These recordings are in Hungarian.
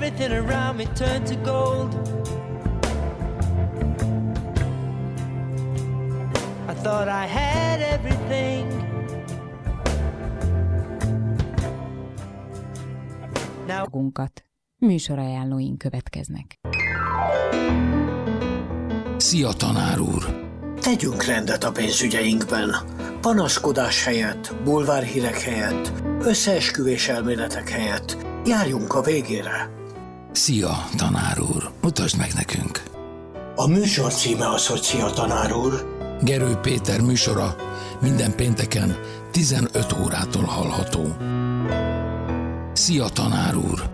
everything around me turned to gold. I thought I had everything. Magunkat. Műsorajánlóink következnek. Szia, tanár úr! Tegyünk rendet a pénzügyeinkben. Panaszkodás helyett, bulvárhírek helyett, összeesküvés elméletek helyett járjunk a végére. Szia, tanár úr! Mutasd meg nekünk! A műsor címe az, hogy Szia, tanár úr! Gerő Péter műsora minden pénteken 15 órától hallható. Szia, tanár úr!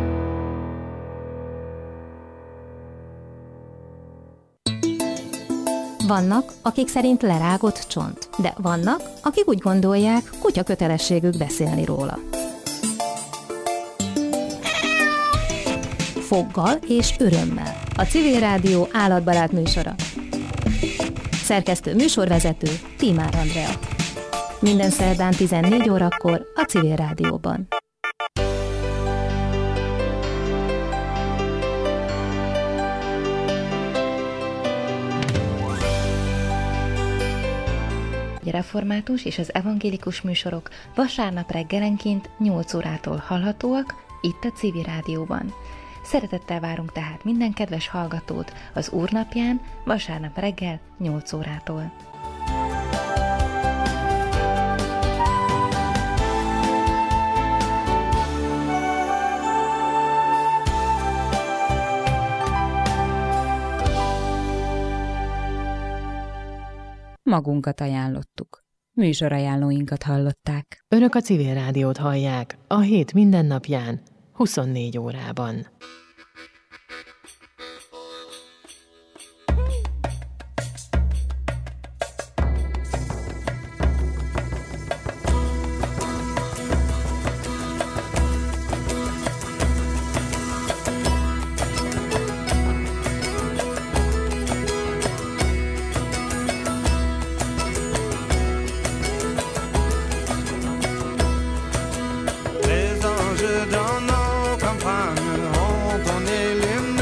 Vannak, akik szerint lerágott csont, de vannak, akik úgy gondolják, kutya kötelességük beszélni róla. Foggal és örömmel. A Civil Rádió állatbarát műsora. Szerkesztő műsorvezető Tímár Andrea. Minden szerdán 14 órakor a Civil Rádióban. A református és az evangélikus műsorok vasárnap reggelenként 8 órától hallhatóak itt a Civil Rádióban. Szeretettel várunk tehát minden kedves hallgatót az Úrnapján vasárnap reggel 8 órától. Magunkat ajánlottuk. Műsorajánlóinkat hallották. Önök a Civil Rádiót hallják a hét minden napján, 24 órában.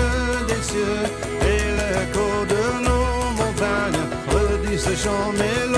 Chant mélodieux